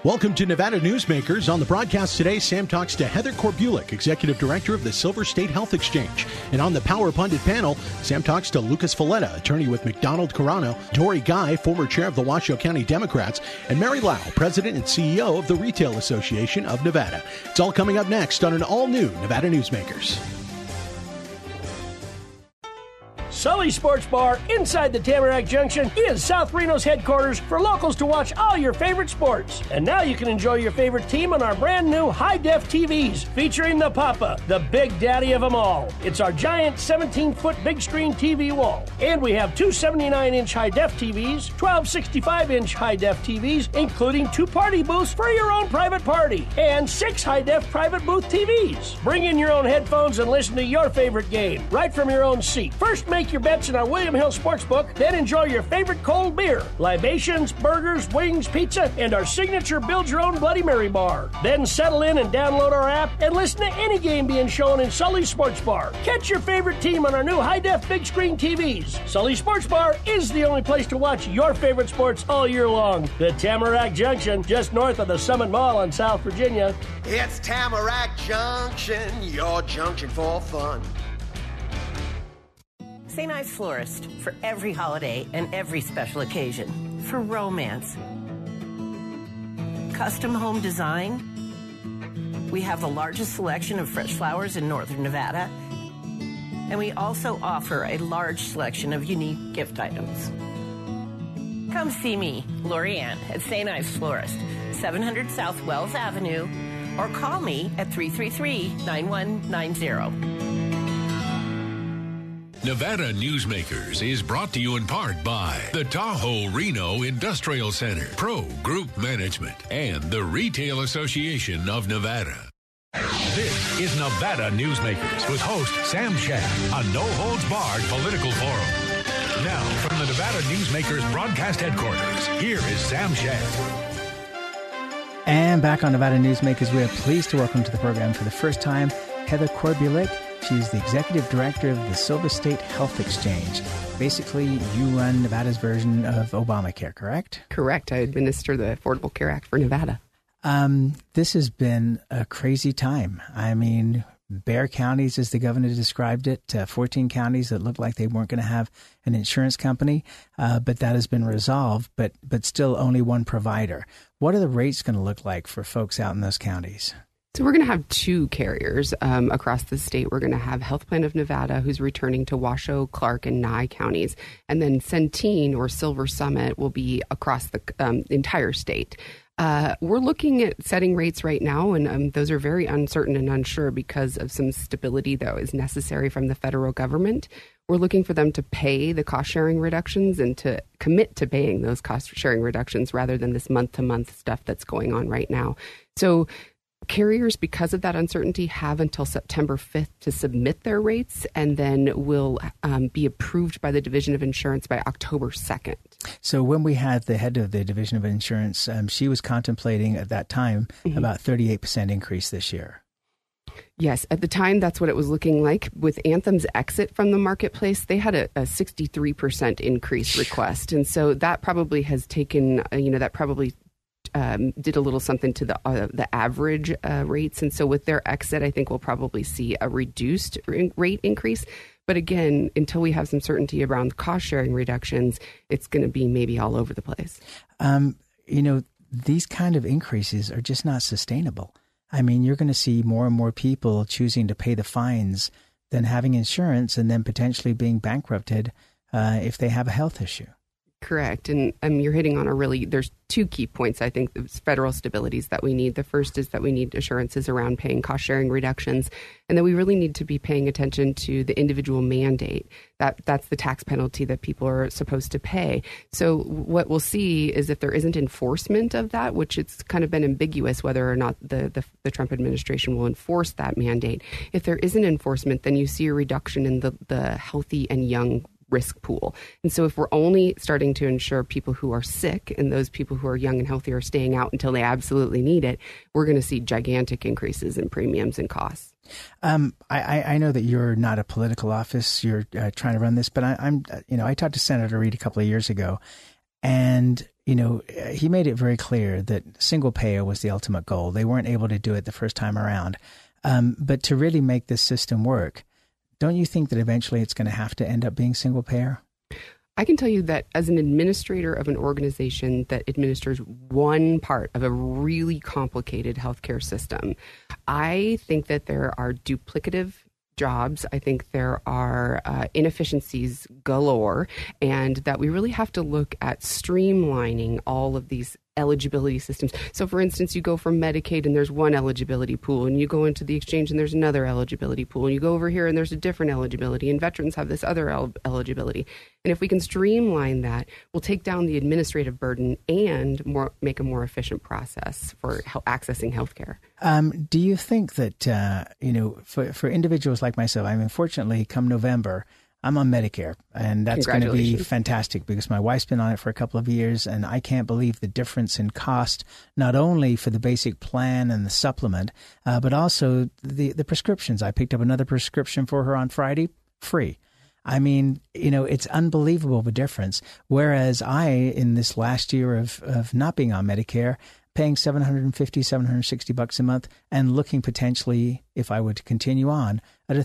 Welcome to Nevada Newsmakers. On the broadcast today, Sam talks to Heather Korbulik, Executive Director of the Silver State Health Exchange. And on the Power Pundit panel, Sam talks to Lucas Valletta, attorney with McDonald Carano, Dory Guy, former chair of the Washoe County Democrats, and Mary Lau, president and CEO of the Retail Association of Nevada. It's all coming up next on an all-new Nevada Newsmakers. Sully's Sports Bar inside the Tamarack Junction is South Reno's headquarters for locals to watch all your favorite sports. And now you can enjoy your favorite team on our brand new high-def TVs featuring the Papa, the big daddy of them all. It's our giant 17-foot big screen TV wall. And we have two 79-inch high-def TVs, 12 65-inch high-def TVs, including 2 party booths for your own private party, and 6 high-def private booth TVs. Bring in your own headphones and listen to your favorite game right from your own seat. First, make your bets in our William Hill Sportsbook, then enjoy your favorite cold beer, libations, burgers, wings, pizza, and our signature build-your-own Bloody Mary bar. Then settle in and download our app and listen to any game being shown in Sully's Sports Bar. Catch your favorite team on our new high-def big screen TVs. Sully's Sports Bar is the only place to watch your favorite sports all year long. The Tamarack Junction, just north of the Summit Mall in South Virginia. It's Tamarack Junction, your junction for fun. St. Ives Florist, for every holiday and every special occasion. For romance. Custom home design. We have the largest selection of fresh flowers in northern Nevada. And we also offer a large selection of unique gift items. Come see me, Lori Ann, at St. Ives Florist, 700 South Wells Avenue, or call me at 333-9190. Nevada Newsmakers is brought to you in part by the Tahoe Reno Industrial Center, Pro Group Management, and the Retail Association of Nevada. This is Nevada Newsmakers with host Sam Shad, a no-holds-barred political forum. Now, from the Nevada Newsmakers broadcast headquarters, here is Sam Shad. And back on Nevada Newsmakers, we are pleased to welcome to the program for the first time Heather Korbulik. She's the executive director of the Silver State Health Exchange. Basically, you run Nevada's version of Obamacare, correct? Correct. I administer the Affordable Care Act for Nevada. This has been a crazy time. I mean, bare counties, as the governor described it, 14 counties that looked like they weren't going to have an insurance company, but that has been resolved, but still only one provider. What are the rates going to look like for folks out in those counties? So we're going to have 2 carriers across the state. We're going to have Health Plan of Nevada, who's returning to Washoe, Clark, and Nye counties. And then Centene or Silver Summit will be across the entire state. We're looking at setting rates right now, and those are very uncertain and unsure because of some stability that is necessary from the federal government. We're looking for them to pay the cost-sharing reductions and to commit to paying those cost-sharing reductions rather than this month-to-month stuff that's going on right now. So carriers, because of that uncertainty, have until September 5th to submit their rates, and then will be approved by the Division of Insurance by October 2nd. So when we had the head of the Division of Insurance, she was contemplating at that time about 38% increase this year. Yes, at the time, that's what it was looking like. With Anthem's exit from the marketplace, they had a 63% increase request. And so that probably has taken, that probably did a little something to the average rates. And so with their exit, I think we'll probably see a reduced rate increase. But again, until we have some certainty around cost-sharing reductions, it's going to be maybe all over the place. These kind of increases are just not sustainable. I mean, you're going to see more and more people choosing to pay the fines than having insurance and then potentially being bankrupted if they have a health issue. Correct. And you're hitting on there's 2 key points, I think, federal stabilities that we need. The first is that we need assurances around paying cost-sharing reductions, and that we really need to be paying attention to the individual mandate. That's the tax penalty that people are supposed to pay. So what we'll see is if there isn't enforcement of that, which it's kind of been ambiguous whether or not the Trump administration will enforce that mandate. If there isn't enforcement, then you see a reduction in the healthy and young risk pool. And so if we're only starting to insure people who are sick and those people who are young and healthy are staying out until they absolutely need it, we're going to see gigantic increases in premiums and costs. I know that you're not a political office. You're trying to run this, but I talked to Senator Reid a couple of years ago, and he made it very clear that single payer was the ultimate goal. They weren't able to do it the first time around. But to really make this system work, don't you think that eventually it's going to have to end up being single payer? I can tell you that as an administrator of an organization that administers one part of a really complicated healthcare system, I think that there are duplicative jobs. I think there are inefficiencies galore, and that we really have to look at streamlining all of these eligibility systems. So, for instance, you go from Medicaid and there's one eligibility pool, and you go into the exchange and there's another eligibility pool, and you go over here and there's a different eligibility, and veterans have this other eligibility. And if we can streamline that, we'll take down the administrative burden and make a more efficient process for accessing healthcare. Do you think that, for individuals like myself, fortunately, come November, I'm on Medicare, and that's going to be fantastic because my wife's been on it for a couple of years, and I can't believe the difference in cost, not only for the basic plan and the supplement, but also the prescriptions. I picked up another prescription for her on Friday, free. It's unbelievable the difference. Whereas I, in this last year of not being on Medicare, paying $750, $760 a month and looking potentially, if I were to continue on, at a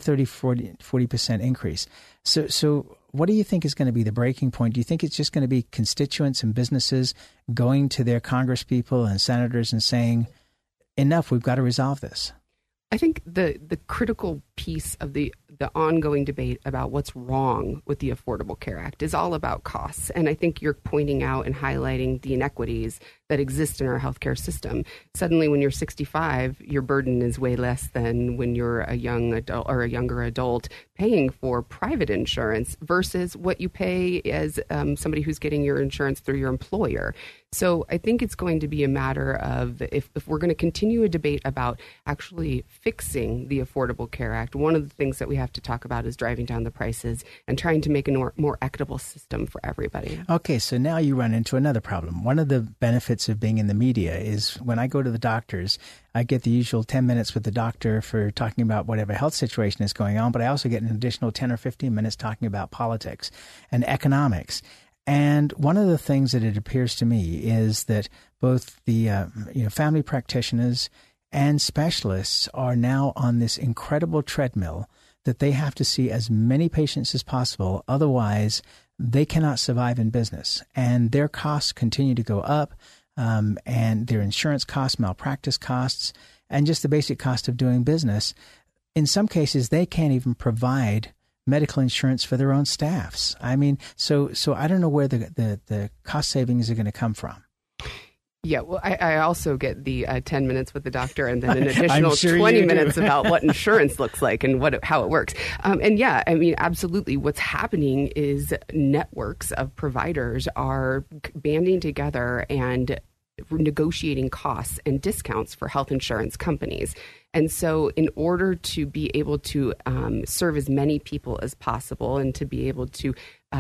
40% increase. So what do you think is going to be the breaking point? Do you think it's just going to be constituents and businesses going to their Congress people and senators and saying, enough, we've got to resolve this? I think the critical piece of the ongoing debate about what's wrong with the Affordable Care Act is all about costs. And I think you're pointing out and highlighting the inequities that exist in our healthcare system. Suddenly, when you're 65, your burden is way less than when you're a young adult or a younger adult paying for private insurance versus what you pay as somebody who's getting your insurance through your employer. So I think it's going to be a matter of if we're going to continue a debate about actually fixing the Affordable Care Act, one of the things that we have to talk about is driving down the prices and trying to make a more equitable system for everybody. Okay, so now you run into another problem. One of the benefits of being in the media is when I go to the doctors, I get the usual 10 minutes with the doctor for talking about whatever health situation is going on, but I also get an additional 10 or 15 minutes talking about politics and economics. And one of the things that it appears to me is that both the family practitioners and specialists are now on this incredible treadmill that they have to see as many patients as possible. Otherwise, they cannot survive in business. And their costs continue to go up, and their insurance costs, malpractice costs, and just the basic cost of doing business. In some cases, they can't even provide medical insurance for their own staffs. So I don't know where the cost savings are going to come from. Yeah, well, I also get the 10 minutes with the doctor and then an additional 20 minutes about what insurance looks like and how it works. Absolutely. What's happening is networks of providers are banding together and negotiating costs and discounts for health insurance companies. And so in order to be able to serve as many people as possible and to be able to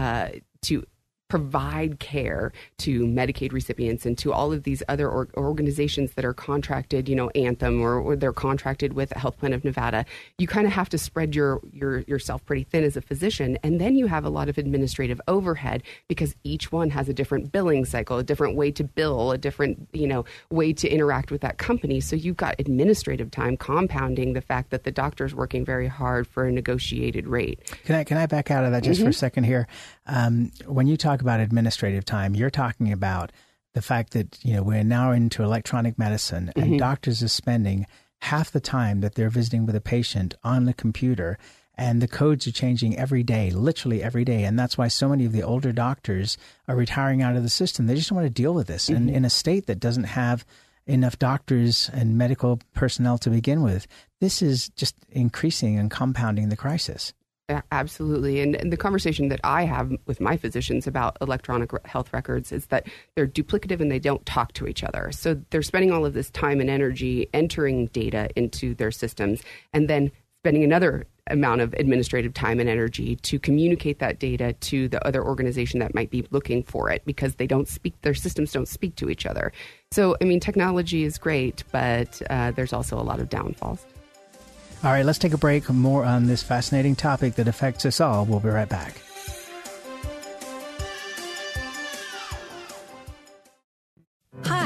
provide care to Medicaid recipients and to all of these other organizations that are contracted, Anthem or they're contracted with the Health Plan of Nevada, you kind of have to spread yourself pretty thin as a physician. And then you have a lot of administrative overhead because each one has a different billing cycle, a different way to bill, a different, way to interact with that company. So you've got administrative time compounding the fact that the doctor's working very hard for a negotiated rate. Can I back out of that just for a second here? When you talk about administrative time, you're talking about the fact that, we're now into electronic medicine and doctors are spending half the time that they're visiting with a patient on the computer, and the codes are changing every day, literally every day. And that's why so many of the older doctors are retiring out of the system. They just don't want to deal with this. And in a state that doesn't have enough doctors and medical personnel to begin with, this is just increasing and compounding the crisis. Absolutely. And the conversation that I have with my physicians about electronic health records is that they're duplicative and they don't talk to each other. So they're spending all of this time and energy entering data into their systems and then spending another amount of administrative time and energy to communicate that data to the other organization that might be looking for it because their systems don't speak to each other. So, technology is great, but there's also a lot of downfalls. All right, let's take a break. More on this fascinating topic that affects us all. We'll be right back.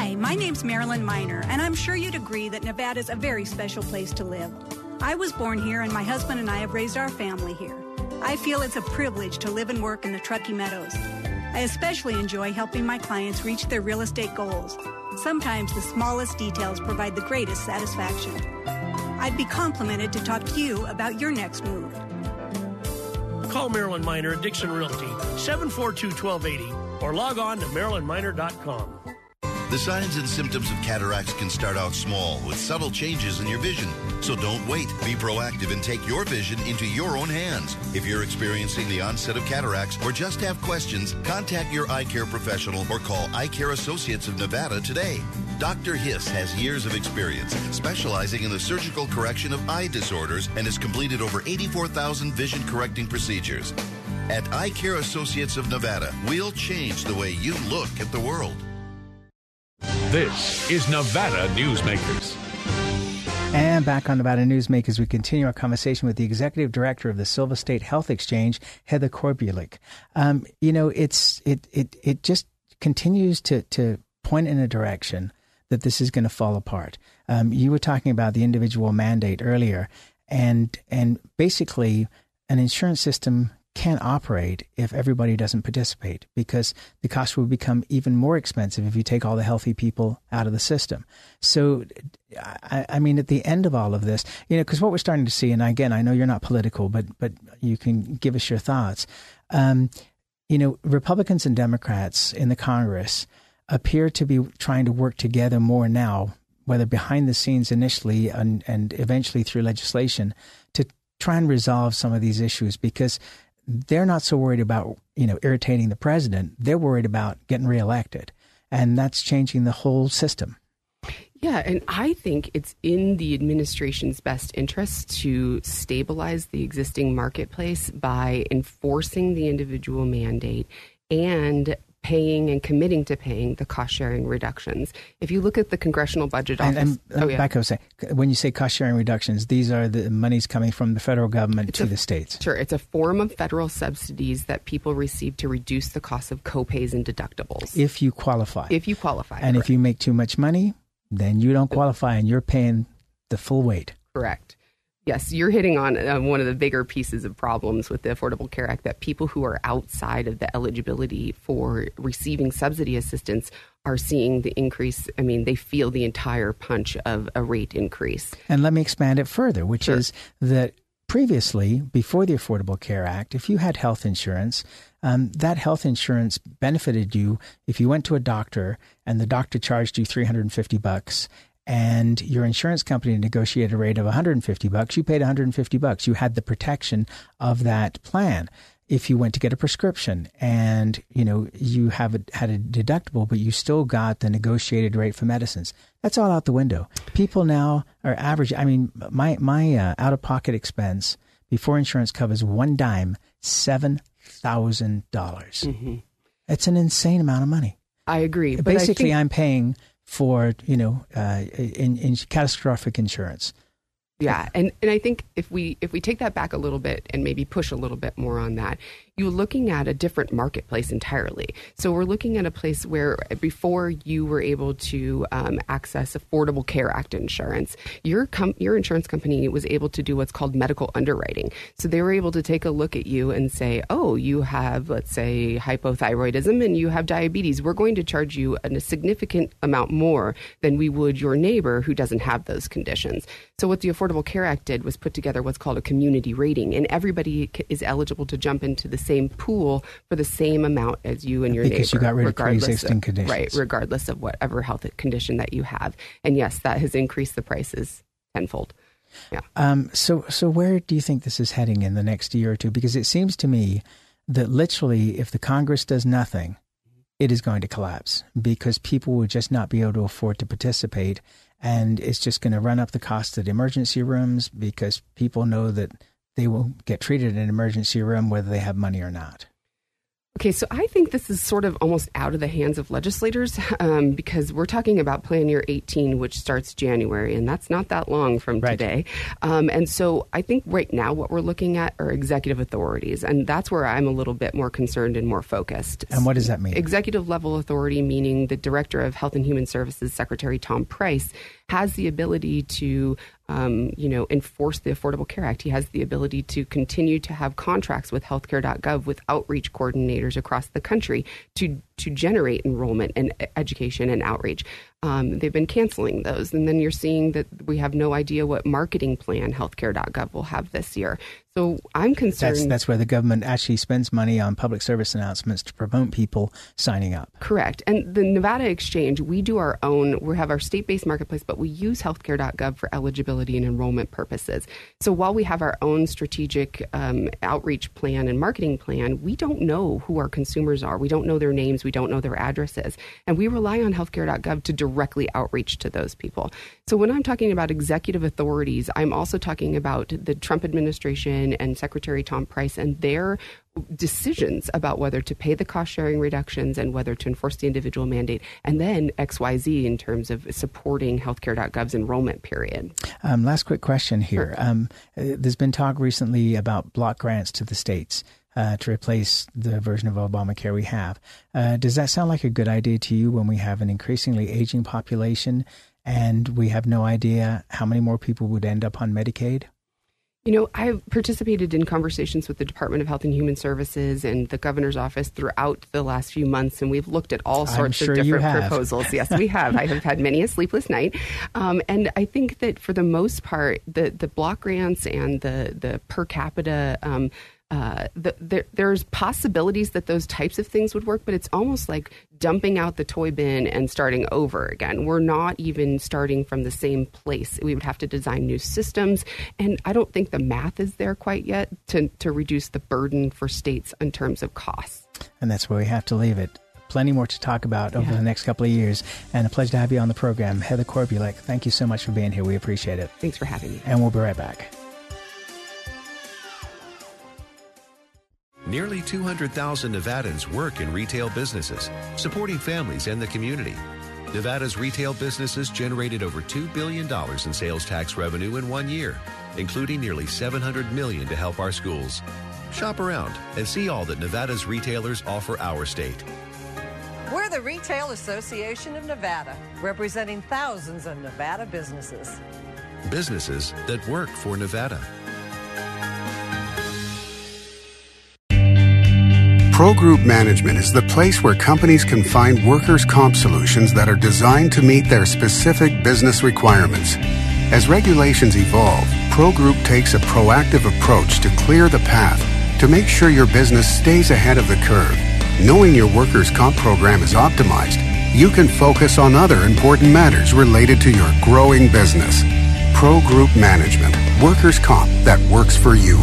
Hi, my name's Marilyn Miner, and I'm sure you'd agree that Nevada's a very special place to live. I was born here, and my husband and I have raised our family here. I feel it's a privilege to live and work in the Truckee Meadows. I especially enjoy helping my clients reach their real estate goals. Sometimes the smallest details provide the greatest satisfaction. I'd be complimented to talk to you about your next move. Call Marilyn Miner at Dixon Realty, 742-1280, or log on to marilynminer.com. The signs and symptoms of cataracts can start out small with subtle changes in your vision. So don't wait. Be proactive and take your vision into your own hands. If you're experiencing the onset of cataracts or just have questions, contact your eye care professional or call Eye Care Associates of Nevada today. Dr. Hiss has years of experience specializing in the surgical correction of eye disorders and has completed over 84,000 vision-correcting procedures. At Eye Care Associates of Nevada, we'll change the way you look at the world. This is Nevada Newsmakers. And back on Nevada Newsmakers, we continue our conversation with the executive director of the Silver State Health Exchange, Heather Korbulik. It just continues to point in a direction that this is going to fall apart. You were talking about the individual mandate earlier, and basically an insurance system can't operate if everybody doesn't participate, because the cost will become even more expensive if you take all the healthy people out of the system. So, I mean, at the end of all of this, because what we're starting to see, and again, I know you're not political, but you can give us your thoughts. Republicans and Democrats in the Congress appear to be trying to work together more now, whether behind the scenes initially and eventually through legislation, to try and resolve some of these issues, because they're not so worried about, irritating the president. They're worried about getting reelected. And that's changing the whole system. Yeah, and I think it's in the administration's best interest to stabilize the existing marketplace by enforcing the individual mandate and paying and committing to paying the cost-sharing reductions. If you look at the Congressional Budget Office... Back up a second. When you say cost-sharing reductions, these are the monies coming from the federal government to the states. Sure. It's a form of federal subsidies that people receive to reduce the cost of copays and deductibles. If you qualify. If you qualify. And correct. If you make too much money, then you don't qualify and you're paying the full weight. Correct. Yes, you're hitting on one of the bigger pieces of problems with the Affordable Care Act, that people who are outside of the eligibility for receiving subsidy assistance are seeing the increase. I mean, they feel the entire punch of a rate increase. And let me expand it further, which is that previously, before the Affordable Care Act, if you had health insurance, that health insurance benefited you if you went to a doctor and the doctor charged you $350. And your insurance company negotiated a rate of $150, you paid $150. You had the protection of that plan. If you went to get a prescription and, you had a deductible, but you still got the negotiated rate for medicines, that's all out the window. People now are average. I mean, my out-of-pocket expense before insurance covers one dime, $7,000. Mm-hmm. It's an insane amount of money. I agree. But basically, I'm paying for, in catastrophic insurance. Yeah. And I think if we take that back a little bit and maybe push a little bit more on that, you're looking at a different marketplace entirely. So we're looking at a place where before you were able to access Affordable Care Act insurance, your insurance company was able to do what's called medical underwriting. So they were able to take a look at you and say, oh, you have, let's say, hypothyroidism and you have diabetes. We're going to charge you a significant amount more than we would your neighbor who doesn't have those conditions. So what the Affordable Care Act did was put together what's called a community rating, and everybody is eligible to jump into the same pool for the same amount as you and your neighbor. Because you got rid of pre-existing conditions. Right, regardless of whatever health condition that you have. And yes, that has increased the prices tenfold. Yeah. So where do you think this is heading in the next year or two? Because it seems to me that literally if the Congress does nothing, it is going to collapse because people will just not be able to afford to participate. And it's just going to run up the cost of the emergency rooms because people know that they will get treated in an emergency room whether they have money or not. Okay, so I think this is sort of almost out of the hands of legislators because we're talking about Plan Year 18, which starts January, and that's not that long from today. And so I think right now what we're looking at are executive authorities, and that's where I'm a little bit more concerned and more focused. And what does that mean? Executive level authority, meaning the Director of Health and Human Services, Secretary Tom Price, has the ability to enforce the Affordable Care Act. He has the ability to continue to have contracts with healthcare.gov with outreach coordinators across the country to generate enrollment and education and outreach. They've been canceling those. And then you're seeing that we have no idea what marketing plan healthcare.gov will have this year. So I'm concerned. That's where the government actually spends money on public service announcements to promote people signing up. Correct. And the Nevada Exchange, we do our own, we have our state-based marketplace, but we use healthcare.gov for eligibility and enrollment purposes. So while we have our own strategic outreach plan and marketing plan, we don't know who our consumers are. We don't know their names. We don't know their addresses. And we rely on healthcare.gov to directly outreach to those people. So when I'm talking about executive authorities, I'm also talking about the Trump administration and Secretary Tom Price and their decisions about whether to pay the cost-sharing reductions and whether to enforce the individual mandate, and then XYZ in terms of supporting healthcare.gov's enrollment period. Last quick question here. There's been talk recently about block grants to the states to replace the version of Obamacare we have. Does that sound like a good idea to you when we have an increasingly aging population and we have no idea how many more people would end up on Medicaid? You know, I've participated in conversations with the Department of Health and Human Services and the governor's office throughout the last few months, and we've looked at all sorts of different proposals. Yes, we have. I have had many a sleepless night. And I think that for the most part, the block grants and the per capita there's possibilities that those types of things would work, but it's almost like dumping out the toy bin and starting over again. We're not even starting from the same place. We would have to design new systems, and I don't think the math is there quite yet to reduce the burden for states in terms of costs. And that's where we have to leave it. Plenty more to talk about over the next couple of years, and a pleasure to have you on the program. Heather Korbulek, thank you so much for being here. We appreciate it. Thanks for having me. And we'll be right back. Nearly 200,000 Nevadans work in retail businesses, supporting families and the community. Nevada's retail businesses generated over $2 billion in sales tax revenue in 1 year, including nearly $700 million to help our schools. Shop around and see all that Nevada's retailers offer our state. We're the Retail Association of Nevada, representing thousands of Nevada businesses. Businesses that work for Nevada. Pro Group Management is the place where companies can find workers' comp solutions that are designed to meet their specific business requirements. As regulations evolve, Pro Group takes a proactive approach to clear the path to make sure your business stays ahead of the curve. Knowing your workers' comp program is optimized, you can focus on other important matters related to your growing business. Pro Group Management, workers' comp that works for you.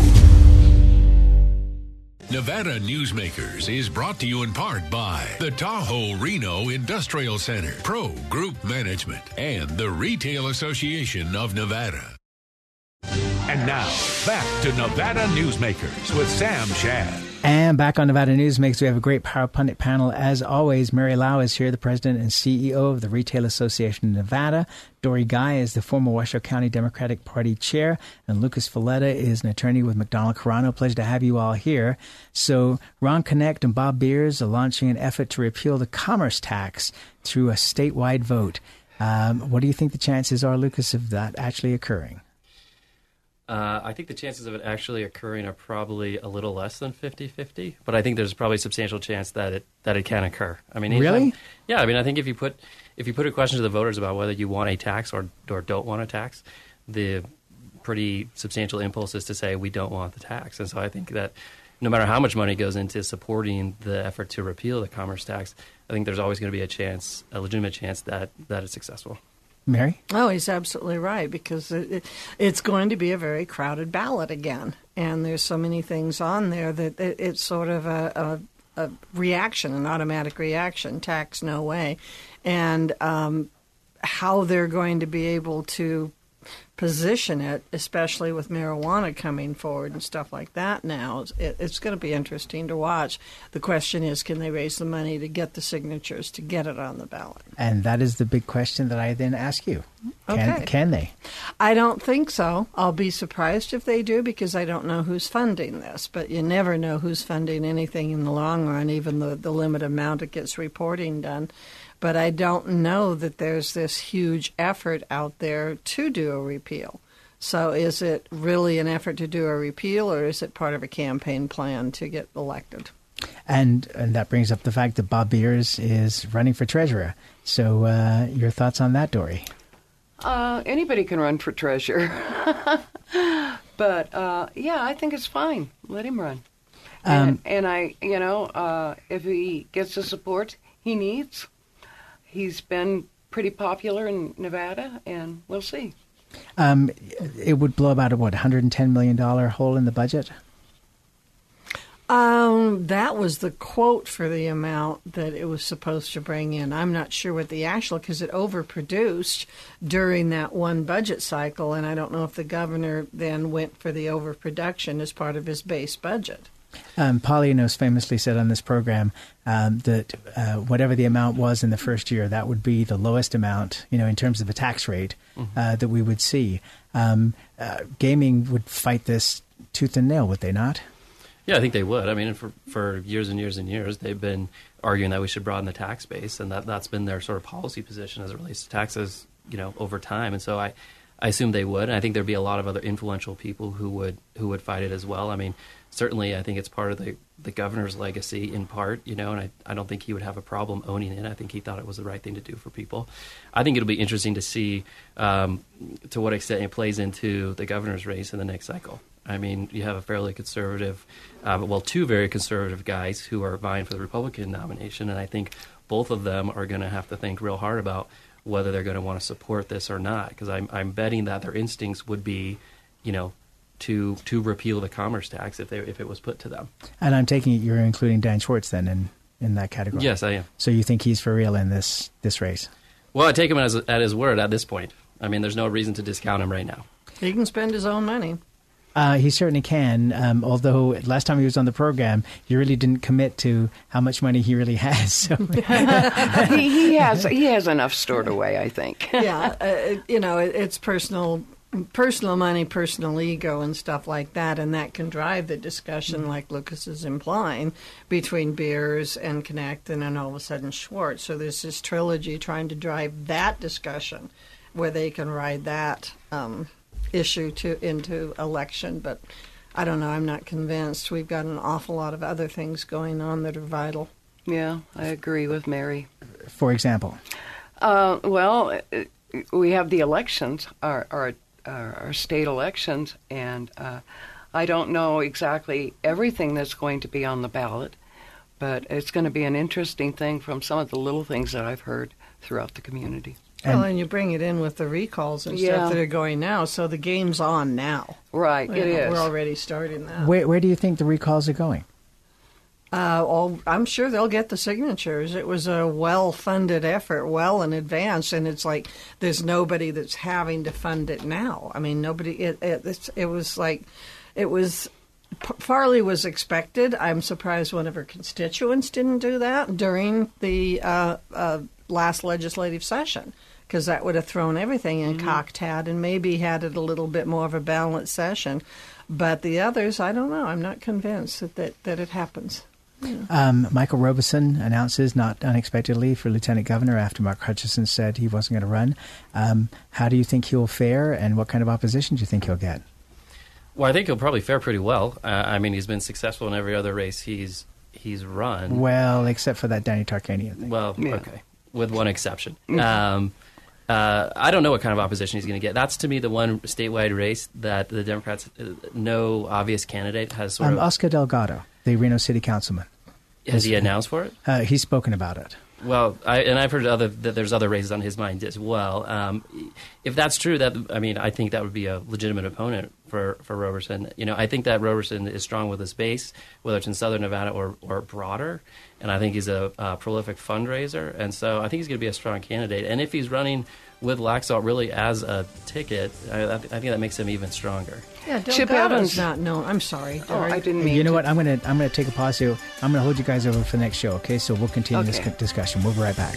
Nevada Newsmakers is brought to you in part by the Tahoe Reno Industrial Center, Pro Group Management, and the Retail Association of Nevada. And now, back to Nevada Newsmakers with Sam Shad. And back on Nevada Newsmakers, we have a great Power Pundit panel. As always, Mary Lau is here, the president and CEO of the Retail Association of Nevada. Dory Guy is the former Washoe County Democratic Party chair. And Lucas Valletta is an attorney with McDonald Carano. Pleasure to have you all here. So Ron Connect and Bob Beers are launching an effort to repeal the commerce tax through a statewide vote. What do you think the chances are, Lucas, of that actually occurring? I think the chances of it actually occurring are probably a little less than 50-50, but I think there's probably a substantial chance that it can occur. I mean, really? Yeah. I mean, I think if you put a question to the voters about whether you want a tax or don't want a tax, the pretty substantial impulse is to say we don't want the tax. And so I think that no matter how much money goes into supporting the effort to repeal the commerce tax, I think there's always going to be a legitimate chance that it's successful. Mary? Oh, he's absolutely right, because it's going to be a very crowded ballot again. And there's so many things on there that it's sort of a reaction, an automatic reaction, tax, no way. And how they're going to be able to position it, especially with marijuana coming forward and stuff like that now. It's going to be interesting to watch. The question is, can they raise the money to get the signatures to get it on the ballot? And that is the big question that I then ask you. Can they? I don't think so. I'll be surprised if they do, because I don't know who's funding this. But you never know who's funding anything in the long run, even the limited amount it gets reporting done. But I don't know that there's this huge effort out there to do a repeal. So is it really an effort to do a repeal, or is it part of a campaign plan to get elected? And that brings up the fact that Bob Beers is running for treasurer. So your thoughts on that, Dory? Anybody can run for treasurer. But, I think it's fine. Let him run. And I, if he gets the support he needs, he's been pretty popular in Nevada, and we'll see. It would blow about a, $110 million hole in the budget? That was the quote for the amount that it was supposed to bring in. I'm not sure what the actual, because it overproduced during that one budget cycle, and I don't know if the governor then went for the overproduction as part of his base budget. Polyanos famously said on this program that whatever the amount was in the first year, that would be the lowest amount, in terms of the tax rate that we would see. Gaming would fight this tooth and nail, would they not? Yeah, I think they would. I mean, for years and years and years, they've been arguing that we should broaden the tax base, and that's been their sort of policy position as it relates to taxes, over time. And so I assume they would, and I think there'd be a lot of other influential people who would fight it as well. I mean, certainly, I think it's part of the governor's legacy in part, and I don't think he would have a problem owning it. I think he thought it was the right thing to do for people. I think it'll be interesting to see to what extent it plays into the governor's race in the next cycle. I mean, you have a fairly conservative, two very conservative guys who are vying for the Republican nomination, and I think both of them are going to have to think real hard about whether they're going to want to support this or not, because I'm betting that their instincts would be, to repeal the commerce tax if it was put to them. And I'm taking it you're including Dan Schwartz then in that category. Yes, I am. So you think he's for real in this race? Well, I take him at his word at this point. I mean, there's no reason to discount him right now. He can spend his own money. He certainly can, although last time he was on the program, he really didn't commit to how much money he really has. So. he has enough stored away, I think. Yeah, it's personal money, personal ego, and stuff like that, and that can drive the discussion, like Lucas is implying, between Beers and Connect, and then all of a sudden Schwartz. So there's this trilogy trying to drive that discussion where they can ride that issue into election, but I don't know. I'm not convinced. We've got an awful lot of other things going on that are vital. Yeah, I agree with Mary. For example? We have the elections, our state elections, and I don't know exactly everything that's going to be on the ballot, but it's going to be an interesting thing from some of the little things that I've heard throughout the community. And you bring it in with the recalls and stuff that are going now, so the game's on now. Right, it is. We're already starting that. Where do you think the recalls are going? I'm sure they'll get the signatures. It was a well-funded effort, well in advance, and it's like there's nobody that's having to fund it now. I mean, nobody. It was like it was. Farley was expected. I'm surprised one of her constituents didn't do that during the last legislative session, because that would have thrown everything in cocked-hat and maybe had it a little bit more of a balanced session. But the others, I don't know. I'm not convinced that it happens. Yeah. Michael Robeson announces, not unexpectedly, for lieutenant governor after Mark Hutchison said he wasn't going to run. How do you think he'll fare, and what kind of opposition do you think he'll get? Well, I think he'll probably fare pretty well. I mean, he's been successful in every other race he's run. Well, except for that Danny Tarkanian thing. Well, okay, with one exception. I don't know what kind of opposition he's going to get. That's, to me, the one statewide race that the Democrats, no obvious candidate has sort of... Oscar Delgado, the Reno City Councilman. Has he announced for it? He's spoken about it. Well, I've heard that there's other races on his mind as well. If that's true, I think that would be a legitimate opponent for Roberson. I think that Roberson is strong with his base, whether it's in Southern Nevada or broader, and I think he's a prolific fundraiser, and so I think he's going to be a strong candidate. And if he's running with Laxalt really as a ticket, I think that makes him even stronger. Yeah, Chip Delgado's Evans. not known. I'm sorry. I didn't mean You know to. what? I'm gonna take a pause here. I'm gonna hold you guys over for the next show. Okay, so we'll continue this discussion. We'll be right back.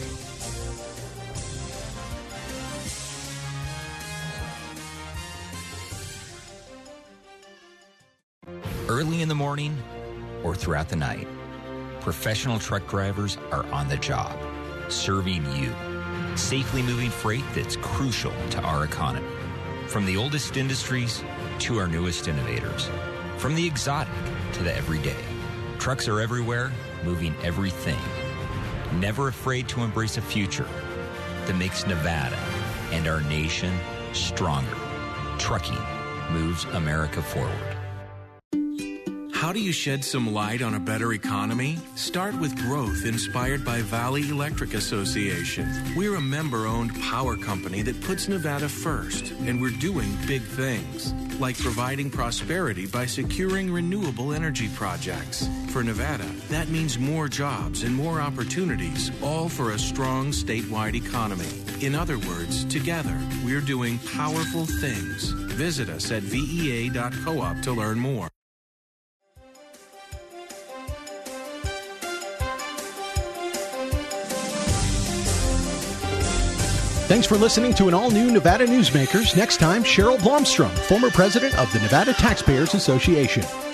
Early in the morning or throughout the night, professional truck drivers are on the job, serving you, safely moving freight that's crucial to our economy. From the oldest industries to our newest innovators, from the exotic to the everyday, trucks are everywhere, moving everything. Never afraid to embrace a future that makes Nevada and our nation stronger. Trucking moves America forward. How do you shed some light on a better economy? Start with growth inspired by Valley Electric Association. We're a member-owned power company that puts Nevada first, and we're doing big things, like providing prosperity by securing renewable energy projects. For Nevada, that means more jobs and more opportunities, all for a strong statewide economy. In other words, together, we're doing powerful things. Visit us at vea.coop to learn more. Thanks for listening to an all-new Nevada Newsmakers. Next time, Cheryl Blomstrom, former president of the Nevada Taxpayers Association.